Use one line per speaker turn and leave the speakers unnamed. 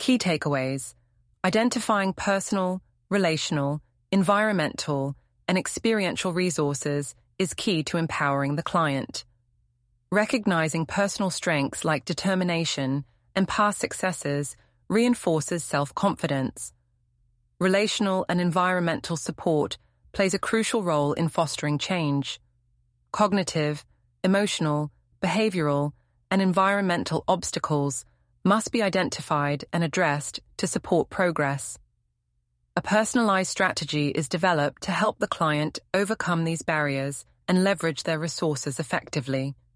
Key takeaways: identifying personal, relational, environmental, and experiential resources is key to empowering the client. Recognizing personal strengths like determination and past successes reinforces self-confidence. Relational and environmental support plays a crucial role in fostering change. Cognitive, emotional, behavioral, and environmental obstacles must be identified and addressed to support progress. A personalized strategy is developed to help the client overcome these barriers and leverage their resources effectively.